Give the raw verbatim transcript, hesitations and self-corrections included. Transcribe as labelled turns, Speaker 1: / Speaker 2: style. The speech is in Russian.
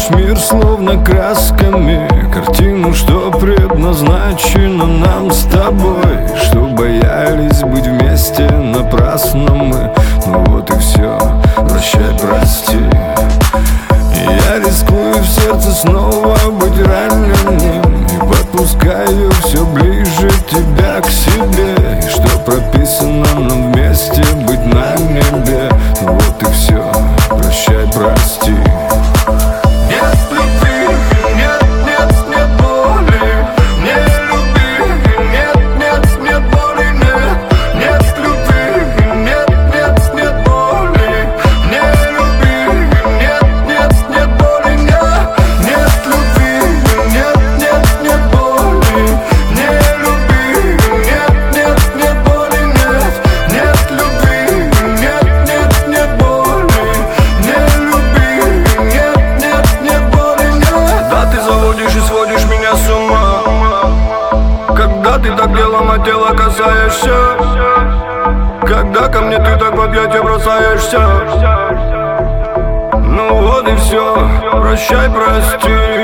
Speaker 1: весь мир словно красками, картину, что предназначена нам с тобой. Что боялись быть вместе напрасно мы. Ну вот и все, прощай, прости. Я рискую в сердце снова быть раненым и подпускаю все ближе тебя к себе. И что прописано нам вместе быть на небе. Ну вот и все, прощай, прости. Нет любви, нет, нет, нет боли. Не люби, нет, нет, нет боли, нет. Нет любви, нет, нет, нет боли. Не люби, нет, нет, нет боли, нет. Нет любви, нет, нет, нет боли. Не люби, нет, нет, нет боли, нет. Нет любви, нет, нет, нет боли. Не люби, нет, нет, нет боли, нет. Да ты заводишь и сводишь меня с ума, когда ты так делом от тела касаешься, когда ко мне ты так в объятия бросаешься. Ну вот и все, прощай, прости.